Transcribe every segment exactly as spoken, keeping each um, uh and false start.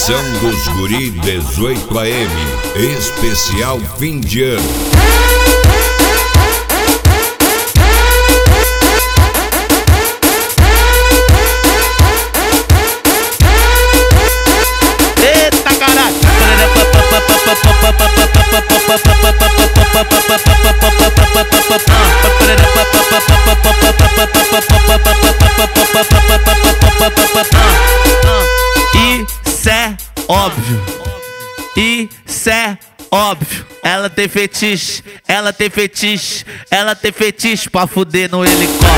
Versão dos Guri dezoito A M, especial fim de ano. Eita caralho! Isso é óbvio, isso é óbvio. Ela tem fetiche, ela tem fetiche, ela tem fetiche pra fuder no helicóptero.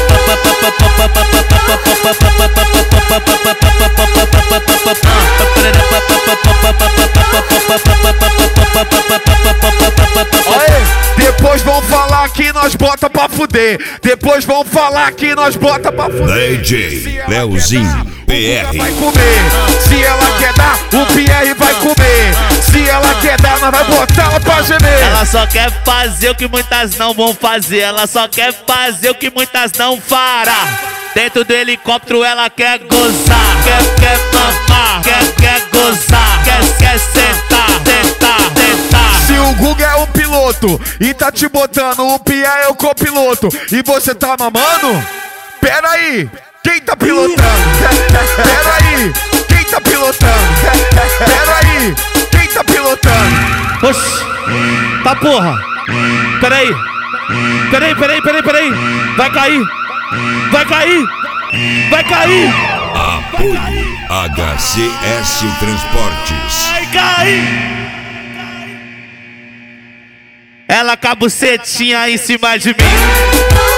Depois vão falar que nós bota pra fuder. Depois vão falar que nós bota pra fuder. D J Leozinho P R vai comer. Se ela quer dar, o P R vai comer. Se ela quer dar, nós vai botar ela pra gemer. Ela só quer fazer o que muitas não vão fazer. Ela só quer fazer o que muitas não fará. Dentro do helicóptero ela quer gozar, quer, quer mamar, quer, quer gozar, quer, quer sentar, sentar, sentar. Se o Guga é o piloto e tá te botando, o Pia é o copiloto e você tá mamando? Pera aí, quem tá pilotando? Pera aí, quem tá pilotando? Pera aí, quem tá pilotando? Oxi, tá porra. Pera aí, pera aí, pera aí, pera aí, pera aí. Vai cair, vai cair, vai cair. Apoio H C S Transportes. Vai cair. Ela com a bucetinha em cima de mim.